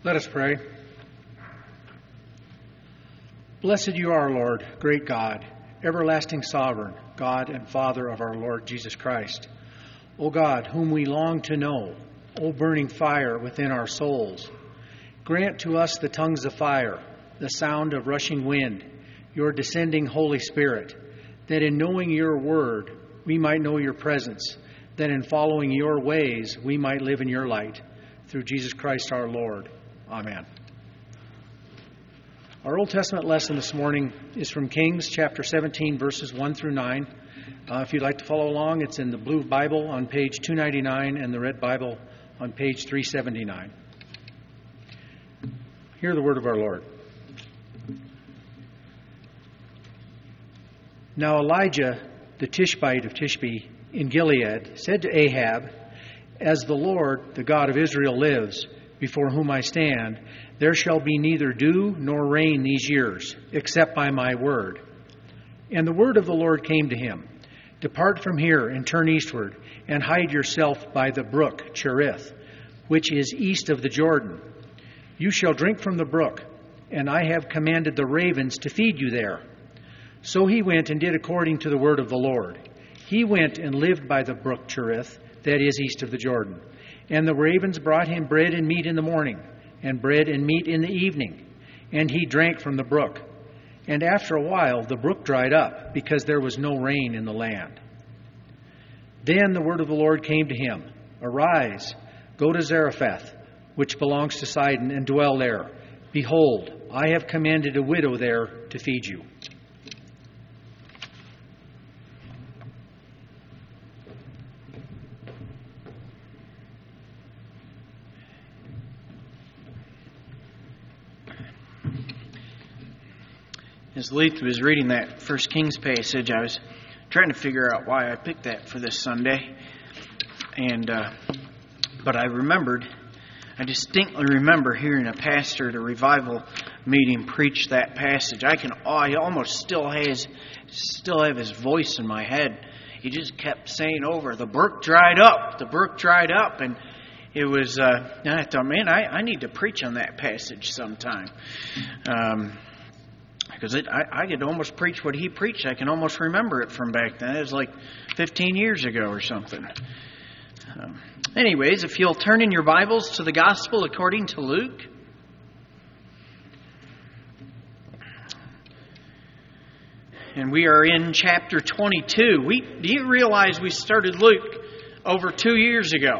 Let us pray. Blessed you are, Lord, great God, everlasting sovereign, God and Father of our Lord Jesus Christ. O God, whom we long to know, O burning fire within our souls, grant to us the tongues of fire, the sound of rushing wind, your descending Holy Spirit, that in knowing your word we might know your presence, that in following your ways we might live in your light. Through Jesus Christ our Lord. Amen. Our Old Testament lesson this morning is from Kings chapter 17, verses 1 through 9. If you'd like to follow along, it's in the blue Bible on page 299 and the red Bible on page 379. Hear the word of our Lord. Now Elijah, the Tishbite of Tishbe in Gilead, said to Ahab, "As the Lord, the God of Israel, lives, before whom I stand, there shall be neither dew nor rain these years, except by my word." And the word of the Lord came to him, "Depart from here and turn eastward, and hide yourself by the brook Cherith, which is east of the Jordan. You shall drink from the brook, and I have commanded the ravens to feed you there." So he went and did according to the word of the Lord. He went and lived by the brook Cherith, that is east of the Jordan. And the ravens brought him bread and meat in the morning, and bread and meat in the evening, and he drank from the brook. And after a while the brook dried up, because there was no rain in the land. Then the word of the Lord came to him, "Arise, go to Zarephath, which belongs to Sidon, and dwell there. Behold, I have commanded a widow there to feed you." As Leith was reading that First Kings passage, I was trying to figure out why I picked that for this Sunday. But I distinctly remember hearing a pastor at a revival meeting preach that passage. I almost still have his voice in my head. He just kept saying over, "The brook dried up, the brook dried up." And it was, and I thought, man, I need to preach on that passage sometime. Because I could almost preach what he preached. I can almost remember it from back then. It was like 15 years ago or something. Anyways, if you'll turn in your Bibles to the Gospel according to Luke. And we are in chapter 22. Do you realize we started Luke over 2 years ago?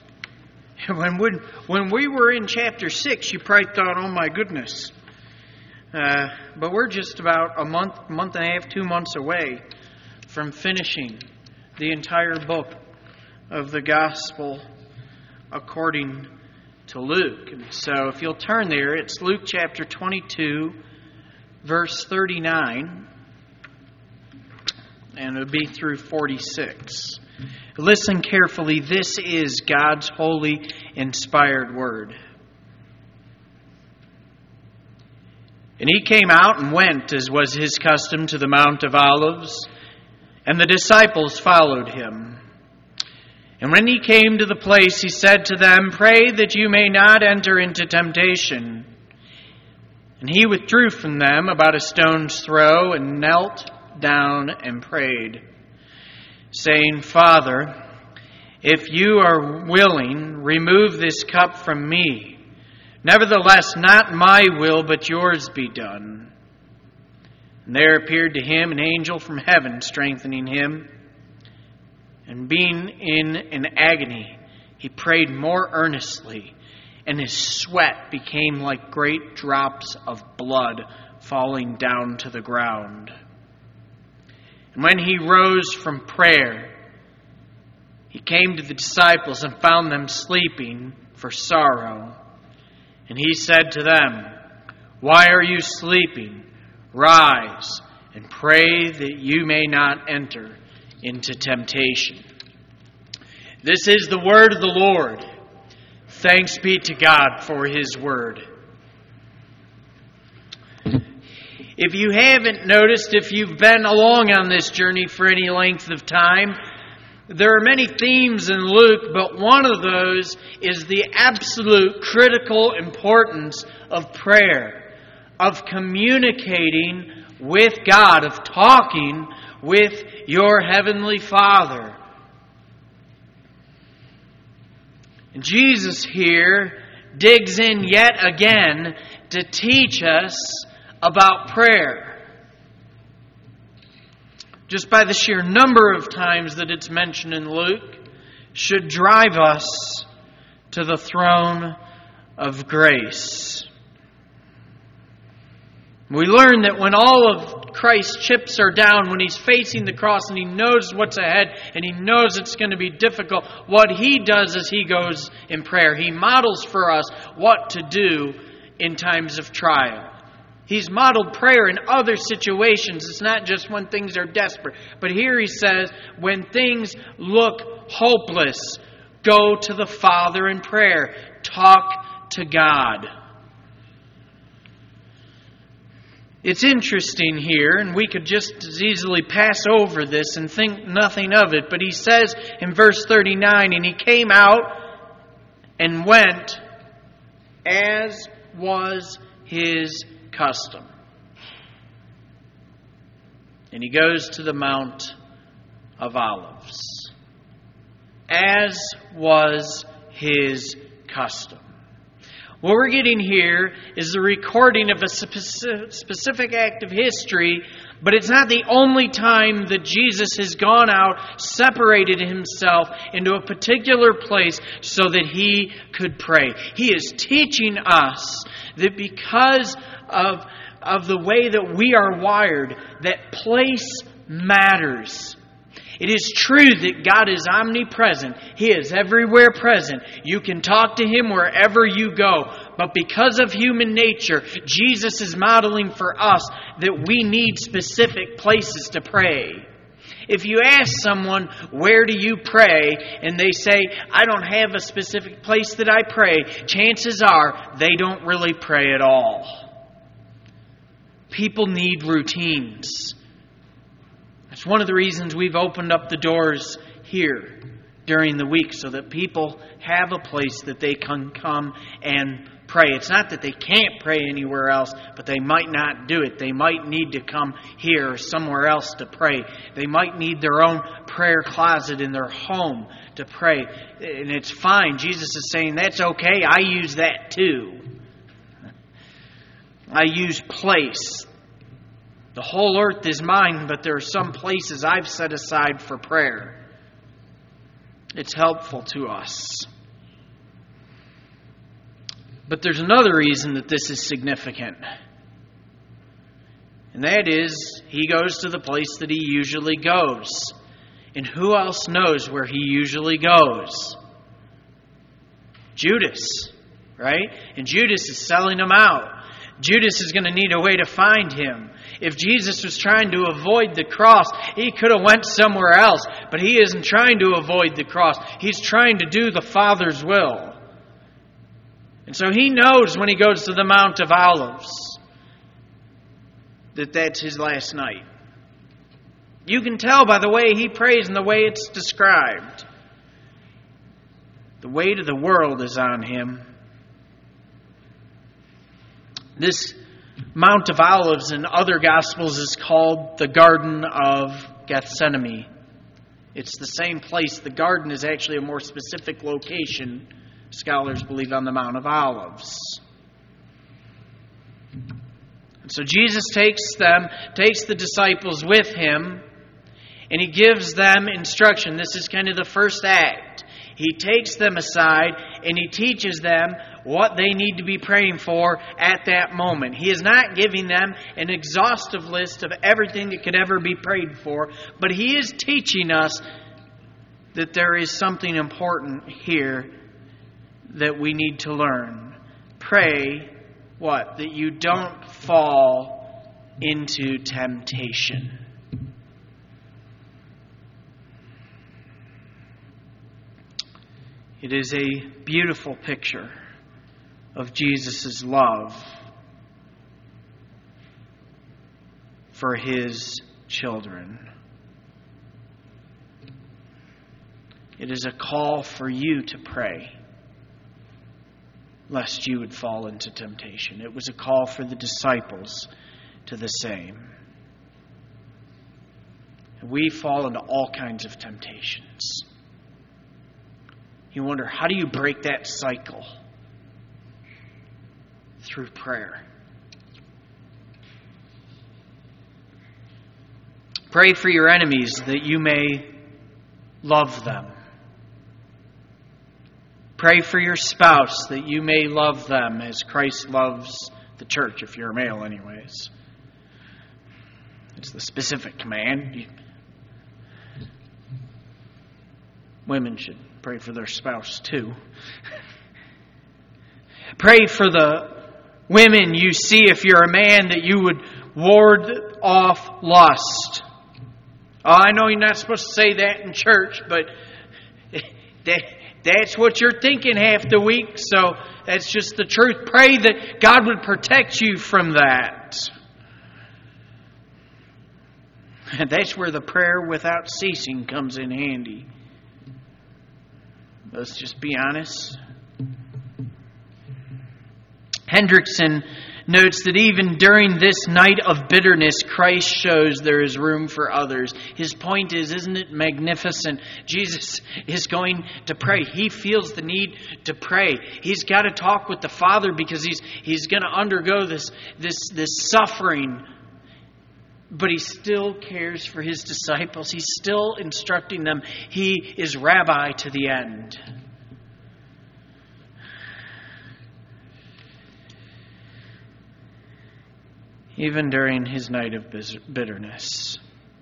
When we were in chapter 6, you probably thought, oh my goodness. But we're just about a month and a half, 2 months away from finishing the entire book of the Gospel according to Luke. And so if you'll turn there, it's Luke chapter 22, verse 39, and it'll be through 46. Listen carefully. This is God's holy, inspired word. "And he came out and went, as was his custom, to the Mount of Olives, and the disciples followed him. And when he came to the place, he said to them, 'Pray that you may not enter into temptation.' And he withdrew from them about a stone's throw, and knelt down and prayed, saying, 'Father, if you are willing, remove this cup from me. Nevertheless, not my will, but yours be done.' And there appeared to him an angel from heaven, strengthening him. And being in an agony, he prayed more earnestly, and his sweat became like great drops of blood falling down to the ground. And when he rose from prayer, he came to the disciples and found them sleeping for sorrow. And he said to them, 'Why are you sleeping? Rise and pray that you may not enter into temptation.'" This is the word of the Lord. Thanks be to God for his word. If you haven't noticed, if you've been along on this journey for any length of time, There are many themes in Luke, but one of those is the absolute critical importance of prayer, of communicating with God, of talking with your Heavenly Father. And Jesus here digs in yet again to teach us about prayer. Just by the sheer number of times that it's mentioned in Luke, should drive us to the throne of grace. We learn that when all of Christ's chips are down, when He's facing the cross and He knows what's ahead and He knows it's going to be difficult, what He does is He goes in prayer. He models for us what to do in times of trial. He's modeled prayer in other situations. It's not just when things are desperate. But here He says, when things look hopeless, go to the Father in prayer. Talk to God. It's interesting here, and we could just as easily pass over this and think nothing of it. But He says in verse 39, and He came out and went as was His custom. And He goes to the Mount of Olives, as was His custom. What we're getting here is the recording of a specific act of history, but it's not the only time that Jesus has gone out, separated Himself into a particular place so that He could pray. He is teaching us that because of the way that we are wired, that place matters. It is true that God is omnipresent. He is everywhere present. You can talk to Him wherever you go. But because of human nature, Jesus is modeling for us that we need specific places to pray. If you ask someone, where do you pray? And they say, I don't have a specific place that I pray. Chances are they don't really pray at all. People need routines. That's one of the reasons we've opened up the doors here during the week, so that people have a place that they can come and pray. It's not that they can't pray anywhere else, but they might not do it. They might need to come here or somewhere else to pray. They might need their own prayer closet in their home to pray. And it's fine. Jesus is saying that's okay. I use that too. I use place. The whole earth is mine, but there are some places I've set aside for prayer. It's helpful to us. But there's another reason that this is significant. And that is, He goes to the place that He usually goes. And who else knows where He usually goes? Judas, right? And Judas is selling Him out. Judas is going to need a way to find Him. If Jesus was trying to avoid the cross, He could have went somewhere else. But He isn't trying to avoid the cross. He's trying to do the Father's will. And so He knows when He goes to the Mount of Olives that that's His last night. You can tell by the way He prays and the way it's described. The weight of the world is on Him. This Mount of Olives in other Gospels is called the Garden of Gethsemane. It's the same place. The garden is actually a more specific location, scholars believe, on the Mount of Olives. And so Jesus takes the disciples with Him, and He gives them instruction. This is kind of the first act. He takes them aside and He teaches them what they need to be praying for at that moment. He is not giving them an exhaustive list of everything that could ever be prayed for, but He is teaching us that there is something important here that we need to learn. Pray what? That you don't fall into temptation. It is a beautiful picture of Jesus' love for His children. It is a call for you to pray, lest you would fall into temptation. It was a call for the disciples to the same. We fall into all kinds of temptations. You wonder, how do you break that cycle? Through prayer. Pray for your enemies that you may love them. Pray for your spouse that you may love them as Christ loves the church, if you're a male anyways. It's the specific command. Women should pray for their spouse too. Pray for the women you see, if you're a man, that you would ward off lust. Oh, I know you're not supposed to say that in church, but that's what you're thinking half the week, so that's just the truth. Pray that God would protect you from that. And that's where the prayer without ceasing comes in handy. Let's just be honest. Hendrickson notes that even during this night of bitterness, Christ shows there is room for others. His point is, isn't it magnificent? Jesus is going to pray. He feels the need to pray. He's got to talk with the Father because he's going to undergo this suffering. But he still cares for his disciples. He's still instructing them. He is Rabbi to the end. Even during his night of bitterness.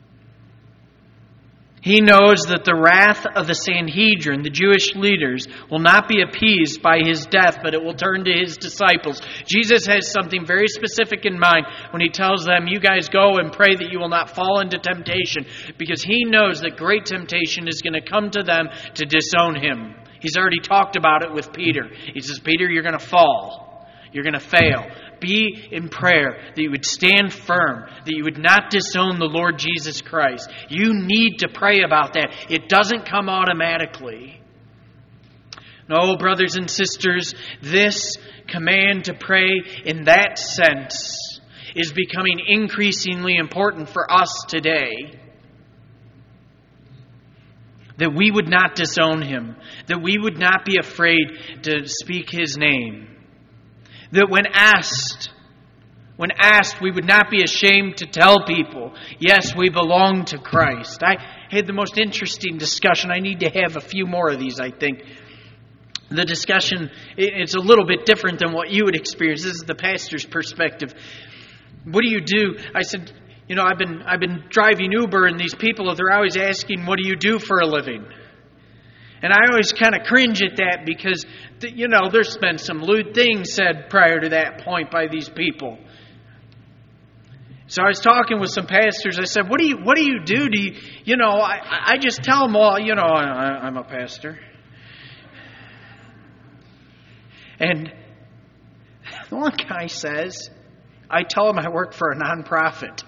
He knows that the wrath of the Sanhedrin, the Jewish leaders, will not be appeased by his death, but it will turn to his disciples. Jesus has something very specific in mind when he tells them, you guys go and pray that you will not fall into temptation, because he knows that great temptation is going to come to them to disown him. He's already talked about it with Peter. He says, Peter, you're going to fall. You're going to fail. Be in prayer that you would stand firm, that you would not disown the Lord Jesus Christ. You need to pray about that. It doesn't come automatically. No, brothers and sisters, this command to pray in that sense is becoming increasingly important for us today. That we would not disown him. That we would not be afraid to speak his name. That when asked, we would not be ashamed to tell people, yes, we belong to Christ. I had the most interesting discussion. I need to have a few more of these, I think. The discussion, it's a little bit different than what you would experience. This is the pastor's perspective. What do you do? I said, I've been driving Uber, and these people, they're always asking, what do you do for a living? And I always kind of cringe at that because, there's been some lewd things said prior to that point by these people. So I was talking with some pastors. I said, what do you do? I just tell them, well, I'm a pastor. And the one guy says, I tell him I work for a nonprofit.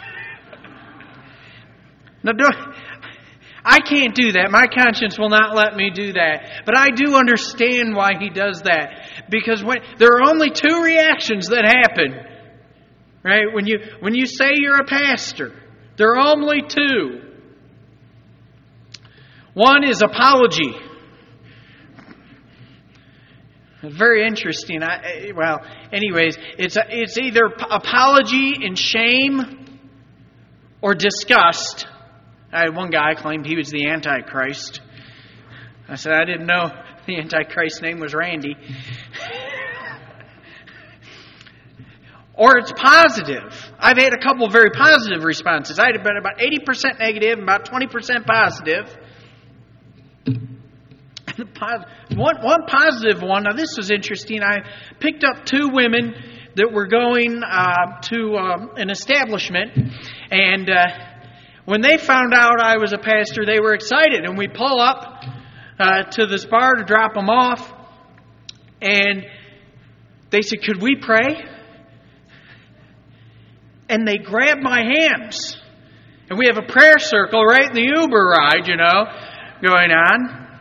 Now, I can't do that. My conscience will not let me do that. But I do understand why he does that. Because there are only two reactions that happen. Right? When you say you're a pastor, there are only two. One is apology. Very interesting. It's either apology and shame or disgust. I had one guy claimed he was the Antichrist. I said, I didn't know the Antichrist's name was Randy. Or it's positive. I've had a couple of very positive responses. I had been about 80% negative and about 20% positive. One positive one, now this was interesting. I picked up two women that were going to an establishment, and when they found out I was a pastor, they were excited. And we pull up to this bar to drop them off. And they said, could we pray? And they grabbed my hands. And we have a prayer circle right in the Uber ride, going on.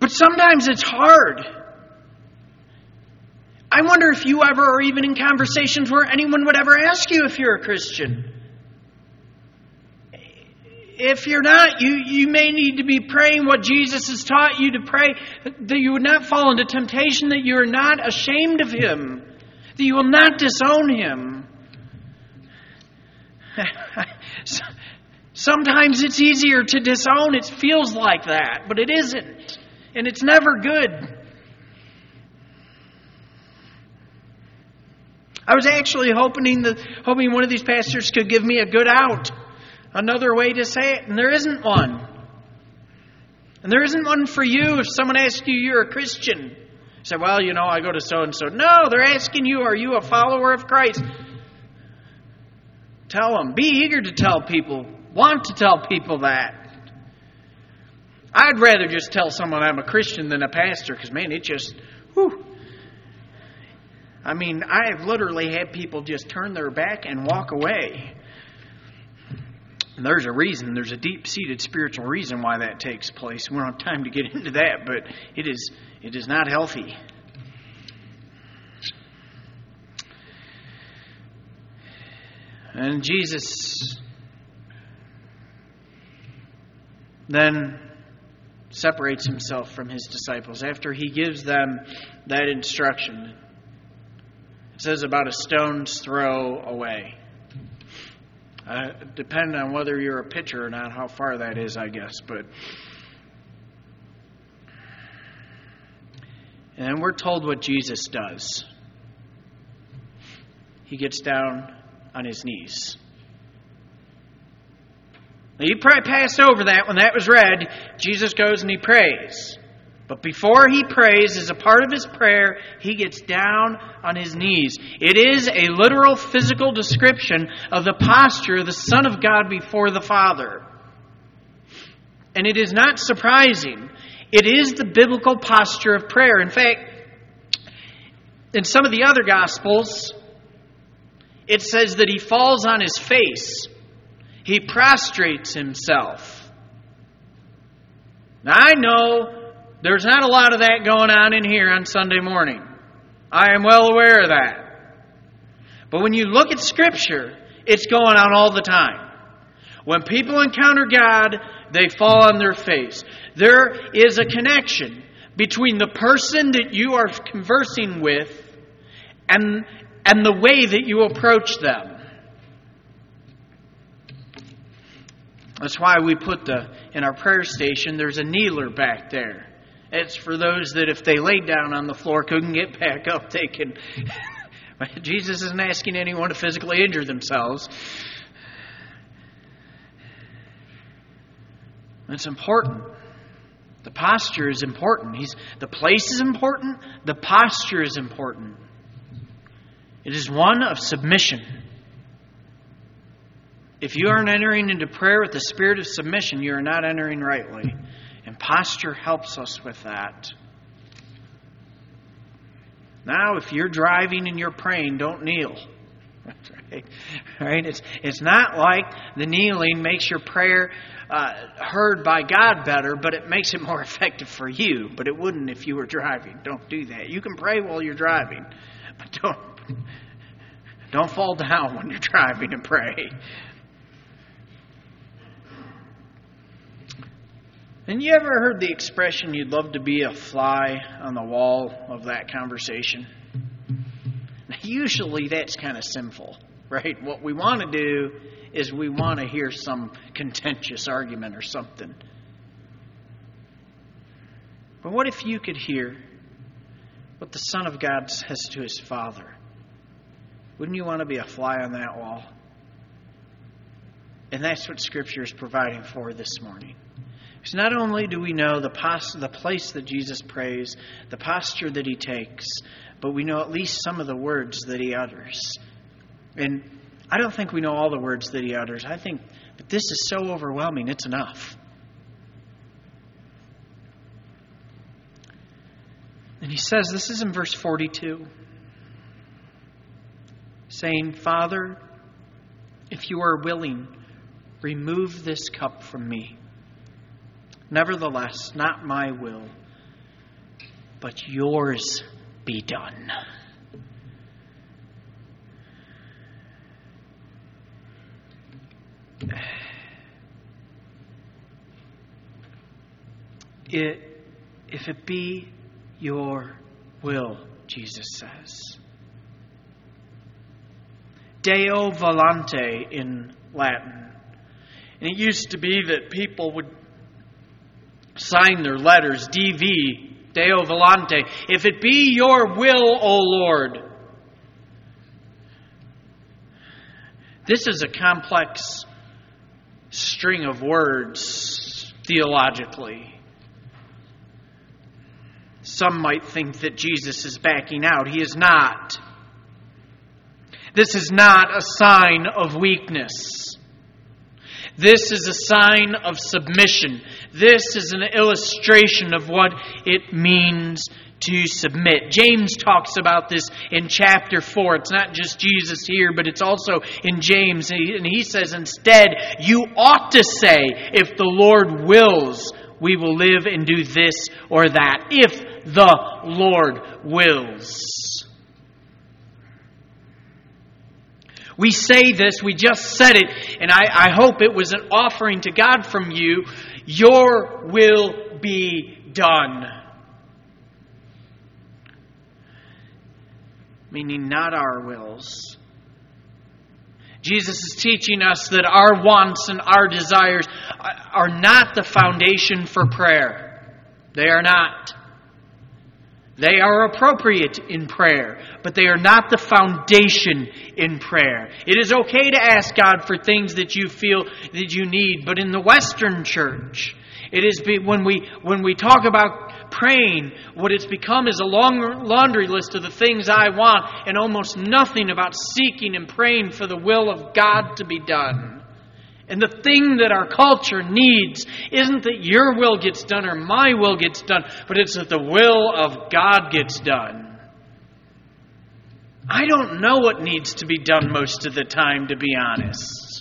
But sometimes it's hard. I wonder if you ever are even in conversations where anyone would ever ask you if you're a Christian. If you're not, you may need to be praying what Jesus has taught you to pray, that you would not fall into temptation, that you are not ashamed of Him, that you will not disown Him. Sometimes it's easier to disown. It feels like that, but it isn't. And it's never good. I was actually hoping one of these pastors could give me a good out. Another way to say it, and there isn't one. And there isn't one for you if someone asks you, you're a Christian. You say, well, I go to so-and-so. No, they're asking you, are you a follower of Christ? Tell them. Be eager to tell people. Want to tell people that. I'd rather just tell someone I'm a Christian than a pastor, because, man, it just, whew. I mean, I've literally had people just turn their back and walk away. And there's a reason. There's a deep-seated spiritual reason why that takes place. We don't have time to get into that, but it is not healthy. And Jesus then separates Himself from His disciples after He gives them that instruction. It says about a stone's throw away. Depending on whether you're a pitcher or not, how far that is, I guess. And we're told what Jesus does. He gets down on His knees. Now, you probably passed over that when that was read. Jesus goes and He prays. But before He prays, as a part of His prayer, He gets down on His knees. It is a literal physical description of the posture of the Son of God before the Father. And it is not surprising. It is the biblical posture of prayer. In fact, in some of the other Gospels, it says that He falls on His face. He prostrates Himself. Now, I know there's not a lot of that going on in here on Sunday morning. I am well aware of that. But when you look at Scripture, it's going on all the time. When people encounter God, they fall on their face. There is a connection between the person that you are conversing with and the way that you approach them. That's why we put in our prayer station, there's a kneeler back there. It's for those that if they laid down on the floor, couldn't get back up, they can. Jesus isn't asking anyone to physically injure themselves. It's important. The posture is important. The place is important. The posture is important. It is one of submission. If you aren't entering into prayer with the spirit of submission, you are not entering rightly. And posture helps us with that. Now, if you're driving and you're praying, don't kneel. Right? It's not like the kneeling makes your prayer heard by God better, but it makes it more effective for you. But it wouldn't if you were driving. Don't do that. You can pray while you're driving, but don't fall down when you're driving and pray. And you ever heard the expression, you'd love to be a fly on the wall of that conversation? Now, usually that's kind of sinful, right? What we want to do is we want to hear some contentious argument or something. But what if you could hear what the Son of God says to His Father? Wouldn't you want to be a fly on that wall? And that's what Scripture is providing for this morning. Because not only do we know the place that Jesus prays, the posture that He takes, but we know at least some of the words that He utters. And I don't think we know all the words that He utters. I think, but this is so overwhelming, it's enough. And He says, this is in verse 42, saying, Father, if you are willing, remove this cup from me. Nevertheless, not my will, but yours be done. If it be your will, Jesus says. Deo volante in Latin. And it used to be that people would sign their letters, DV, Deo volante. If it be your will, O Lord. This is a complex string of words theologically. Some might think that Jesus is backing out. He is not. This is not a sign of weakness. This is a sign of submission. This is an illustration of what it means to submit. James talks about this in chapter 4. It's not just Jesus here, but it's also in James. And he says, instead, you ought to say, if the Lord wills, we will live and do this or that. If the Lord wills. We say this, we just said it, and I hope it was an offering to God from you. Your will be done. Meaning not our wills. Jesus is teaching us that our wants and our desires are not the foundation for prayer. They are not. They are appropriate in prayer, but they are not the foundation in prayer. It is okay to ask God for things that you feel that you need, but in the Western church, it is when we talk about praying, what it's become is a long laundry list of the things I want, and almost nothing about seeking and praying for the will of God to be done. And the thing that our culture needs isn't that your will gets done or my will gets done, but it's that the will of God gets done. I don't know what needs to be done most of the time, to be honest.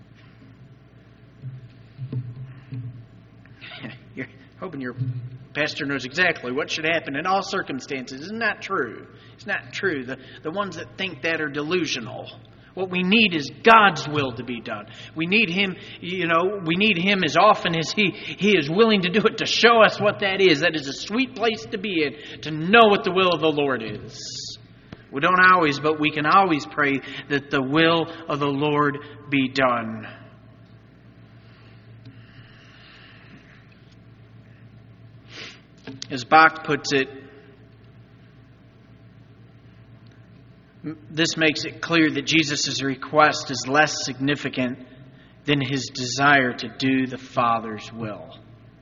You're hoping your pastor knows exactly what should happen in all circumstances. Isn't that true? It's not true. The ones that think that are delusional. What we need is God's will to be done. We need Him, we need Him as often as He is willing to do it, to show us what that is. That is a sweet place to be in, to know what the will of the Lord is. We don't always, but we can always pray that the will of the Lord be done. As Bach puts it, this makes it clear that Jesus' request is less significant than His desire to do the Father's will.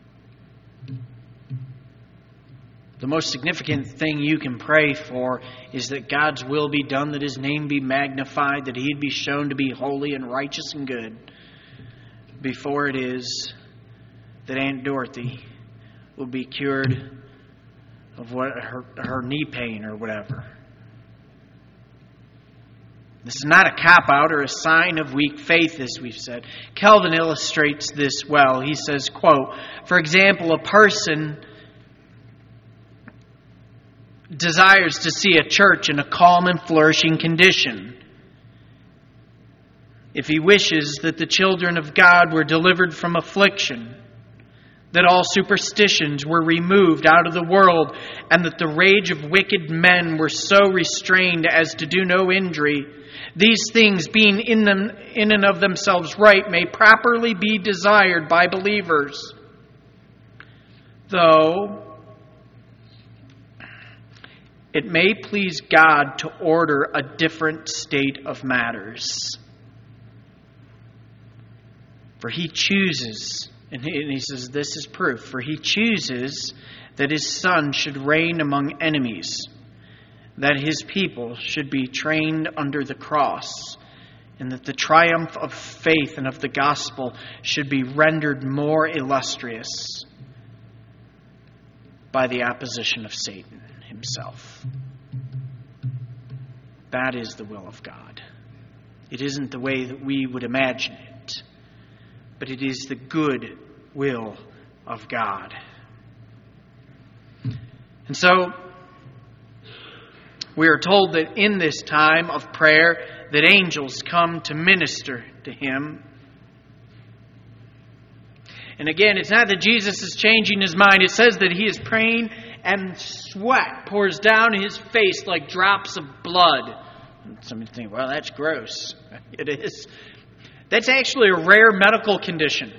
The most significant thing you can pray for is that God's will be done, that His name be magnified, that He'd be shown to be holy and righteous and good, before it is that Aunt Dorothy will be cured of what her knee pain or whatever. This is not a cop-out or a sign of weak faith, as we've said. Calvin illustrates this well. He says, quote, for example, a person desires to see a church in a calm and flourishing condition. If he wishes that the children of God were delivered from affliction, that all superstitions were removed out of the world, and that the rage of wicked men were so restrained as to do no injury, these things, being in and of themselves right, may properly be desired by believers. Though it may please God to order a different state of matters. For He chooses, and he says this is proof, for He chooses that His Son should reign among enemies, that His people should be trained under the cross, and that the triumph of faith and of the gospel should be rendered more illustrious by the opposition of Satan himself. That is the will of God. It isn't the way that we would imagine it, but it is the good will of God. And so, we are told that in this time of prayer, that angels come to minister to him. And again, it's not that Jesus is changing his mind. It says that he is praying and sweat pours down his face like drops of blood. And some think, well, that's gross. It is. That's actually a rare medical condition.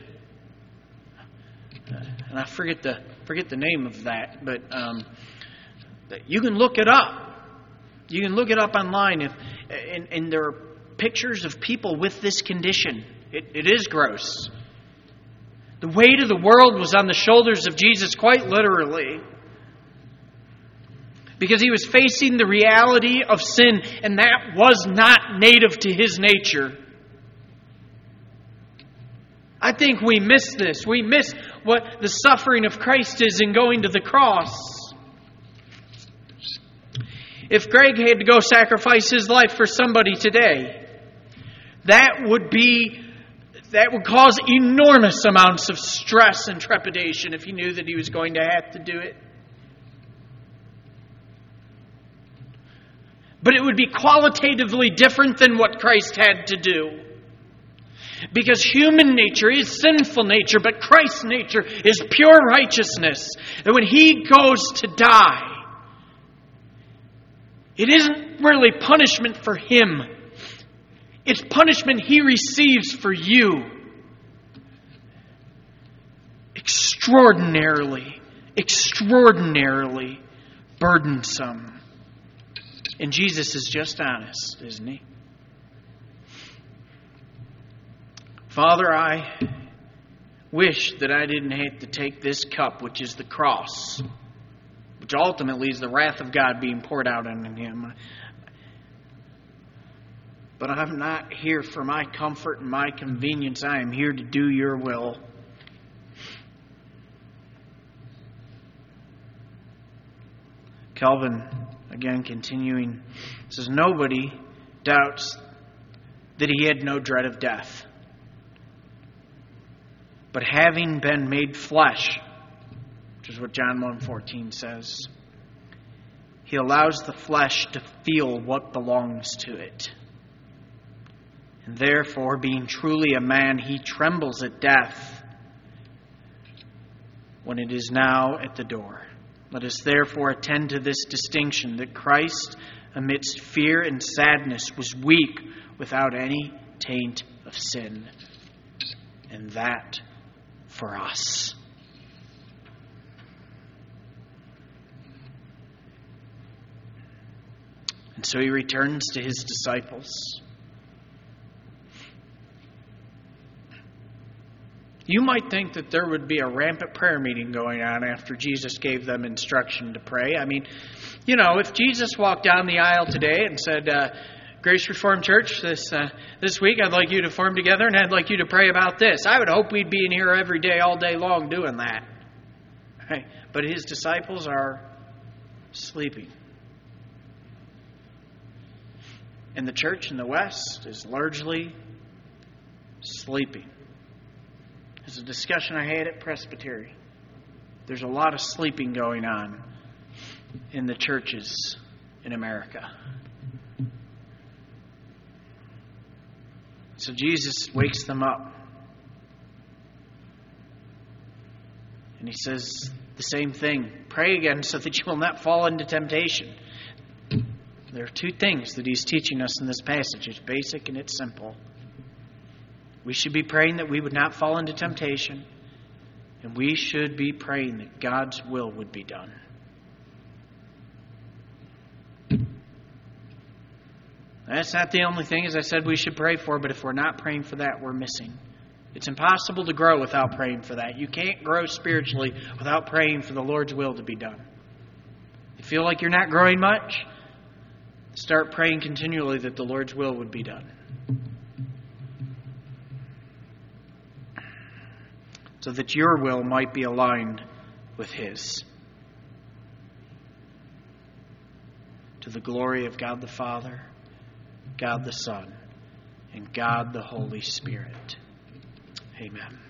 And I forget the name of that, but you can look it up. You can look it up online, and there are pictures of people with this condition. It is gross. The weight of the world was on the shoulders of Jesus, quite literally, because he was facing the reality of sin, and that was not native to his nature. I think we miss this. We miss what the suffering of Christ is in going to the cross. If Greg had to go sacrifice his life for somebody today, that would cause enormous amounts of stress and trepidation if he knew that he was going to have to do it. But it would be qualitatively different than what Christ had to do. Because human nature is sinful nature, but Christ's nature is pure righteousness. That when he goes to die, it isn't really punishment for him. It's punishment he receives for you. Extraordinarily burdensome. And Jesus is just honest, isn't he? Father, I wish that I didn't have to take this cup, which is the cross, which ultimately is the wrath of God being poured out on him. But I'm not here for my comfort and my convenience. I am here to do your will. Calvin, again continuing, says, nobody doubts that he had no dread of death. But having been made flesh, which is what John 1:14 says, he allows the flesh to feel what belongs to it. And therefore, being truly a man, he trembles at death when it is now at the door. Let us therefore attend to this distinction, that Christ, amidst fear and sadness, was weak without any taint of sin. And that for us. And so he returns to his disciples. You might think that there would be a rampant prayer meeting going on after Jesus gave them instruction to pray. I mean, if Jesus walked down the aisle today and said, Grace Reformed Church, this week I'd like you to form together and I'd like you to pray about this. I would hope we'd be in here every day, all day long doing that. Right? But his disciples are sleeping. And the church in the West is largely sleeping. There's a discussion I had at Presbytery. There's a lot of sleeping going on in the churches in America. So Jesus wakes them up. And he says the same thing. Pray again so that you will not fall into temptation. There are two things that he's teaching us in this passage. It's basic and it's simple. We should be praying that we would not fall into temptation. And we should be praying that God's will would be done. That's not the only thing, as I said, we should pray for, but if we're not praying for that, we're missing. It's impossible to grow without praying for that. You can't grow spiritually without praying for the Lord's will to be done. You feel like you're not growing much? Start praying continually that the Lord's will would be done. So that your will might be aligned with His. To the glory of God the Father, God the Son, and God the Holy Spirit. Amen.